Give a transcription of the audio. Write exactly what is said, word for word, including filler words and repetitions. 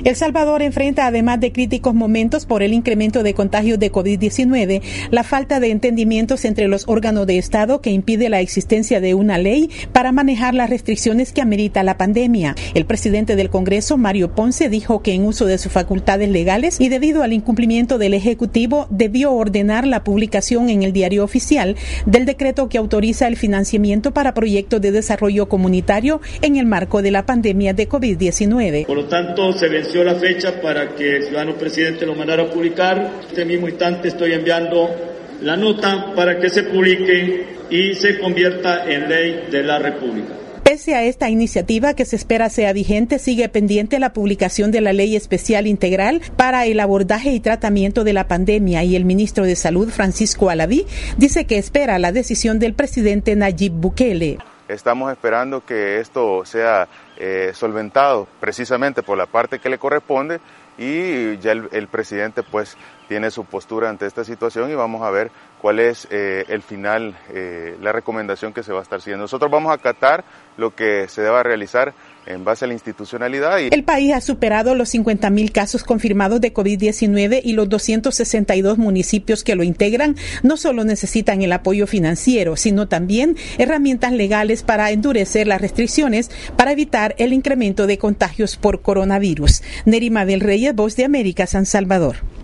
El Salvador enfrenta, además de críticos momentos por el incremento de contagios de COVID diecinueve, la falta de entendimientos entre los órganos de Estado que impide la existencia de una ley para manejar las restricciones que amerita la pandemia. El presidente del Congreso, Mario Ponce, dijo que en uso de sus facultades legales y debido al incumplimiento del Ejecutivo, debió ordenar la publicación en el Diario Oficial del decreto que autoriza el financiamiento para proyectos de desarrollo comunitario en el marco de la pandemia de COVID diecinueve. Por lo tanto, se venció la fecha para que el ciudadano presidente lo mandara a publicar. En este mismo instante estoy enviando la nota para que se publique y se convierta en ley de la República. Pese a esta iniciativa que se espera sea vigente, sigue pendiente la publicación de la Ley Especial Integral para el abordaje y tratamiento de la pandemia, y el ministro de Salud, Francisco Alaví, dice que espera la decisión del presidente Nayib Bukele. Estamos esperando que esto sea eh, solventado precisamente por la parte que le corresponde, y ya el, el presidente pues tiene su postura ante esta situación y vamos a ver cuál es eh, el final, eh, la recomendación que se va a estar haciendo. Nosotros vamos a acatar lo que se deba realizar en base a la institucionalidad. Y... El país ha superado los cincuenta mil casos confirmados de COVID diecinueve y los doscientos sesenta y dos municipios que lo integran no solo necesitan el apoyo financiero, sino también herramientas legales para endurecer las restricciones para evitar el incremento de contagios por coronavirus. Nerima del Reyes, Voz de América, San Salvador.